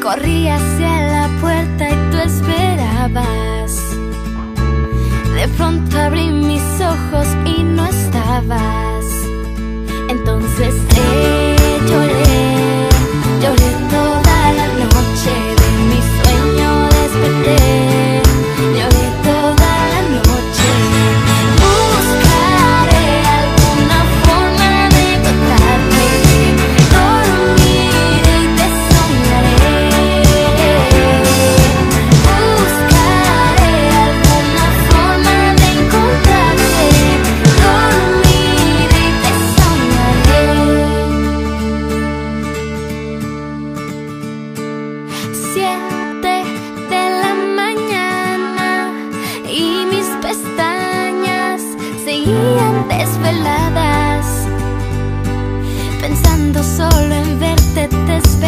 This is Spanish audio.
Corrí hacia la puerta y tú esperabas. De pronto abrí mis ojos y no estabas. Entonces lloré, lloré toda la noche. De mi sueño desperté, lloré toda la noche. Buscaré alguna forma de encontrarte. Dormiré y te soñaré. Buscaré alguna forma de encontrarte. Dormiré y te soñaré. 7 de la mañana y mis pestañas seguían desveladas, pensando solo en verte, te